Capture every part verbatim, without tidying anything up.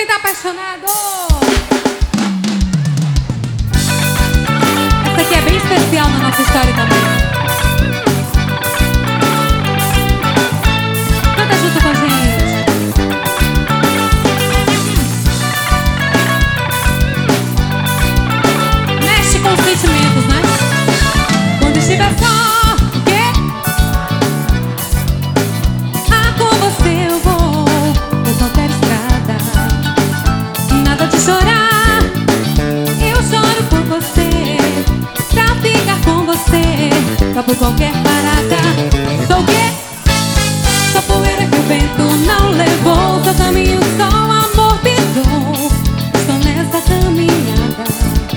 quem tá apaixonado. Essa aqui é bem especial na nossa história também. Canta junto com a gente. Mexe com os sentimentos, né? Quando estiver só, o quê? Ah, com você eu vou por qualquer estrada. Nada de chorar, eu choro por você. Pra ficar com você, só por qualquer parada. Sou o quê? Sou poeira que o vento não levou. Seu caminho só o amor pisou. Estou nessa caminhada.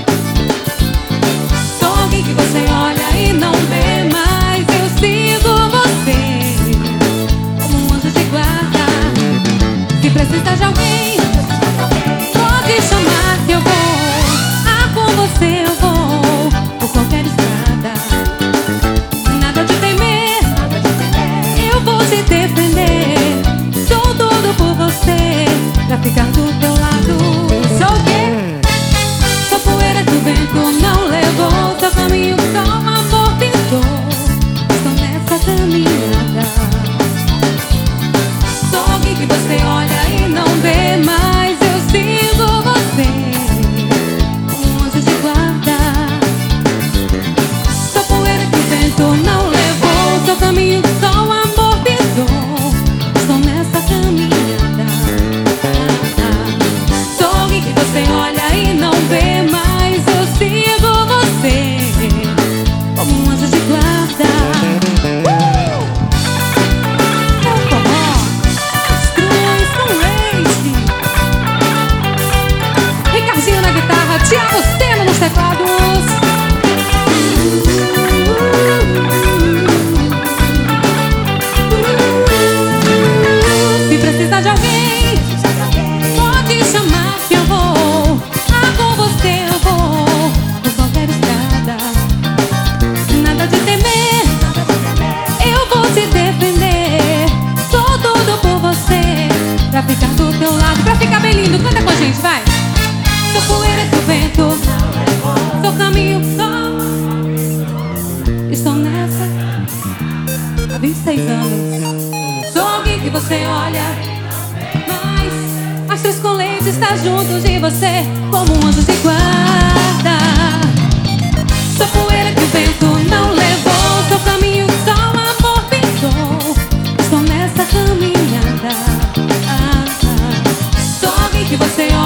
Sou alguém que você olha e não vê, mas eu sigo você como um anjo de guarda. Se precisar de alguém, pode chamar que eu vou. Ah, com você eu vou por qualquer estrada. Nada de temer, eu vou te defender. Sou tudo por você, pra ficar do teu lado. Sou o quê? Sou poeira que o vento não levou. Seu caminho só o amor pintou. Estou nessa caminhada. Sou alguém que você olha e não vê, mas eu sigo você como um anjo de guarda. Sou poeira que o vento não levou. Seu caminho só o amor pisou. Estou nessa caminhada. Sou alguém que você olha e não vê, mas eu sigo você como um anjo de guarda. Uh! É o forró, Cruz com leite. Ricardinho na guitarra, Thiago Sena nos teclados. Se precisar de alguém, pode chamar que eu vou. Ah, com você eu vou por qualquer estrada. Nada de temer, eu vou te defender. Sou tudo por você, pra ficar do teu lado. Pra ficar bem lindo, canta com a gente, vai. Sou poeira que o vento, sou caminho só. Estou nessa há vinte e seis anos. Sou alguém que você olha, mas Astros com Leite está junto de você como um anjo de guarda. Sou poeira que o vento não levou. Seu caminho só o amor pintou. Estou nessa caminhada. Ah, ah. Sou alguém que você